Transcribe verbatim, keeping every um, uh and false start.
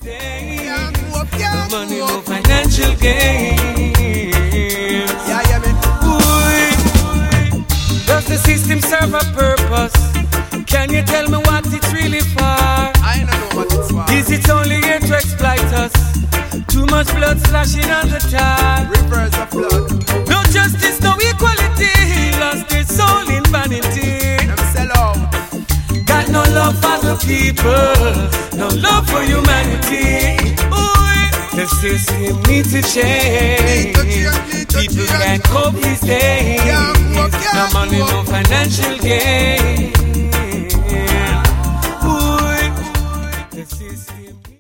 days. No money, no financial gain. Yeah, yeah, man. Ooh, does the system serve a purpose? Can you tell me what it's really for? I don't know what it's for. Is it only here to exploit us? Too much blood splashing on the top. Rivers of blood. No justice, no equality. Lost their soul in vanity. Them sell out. Got no love for the people, no love for humanity. Ooh, the system needs to change. Need to change, need to People change. can't cope these days. Can't cope, No can't money, no cope. financial gain.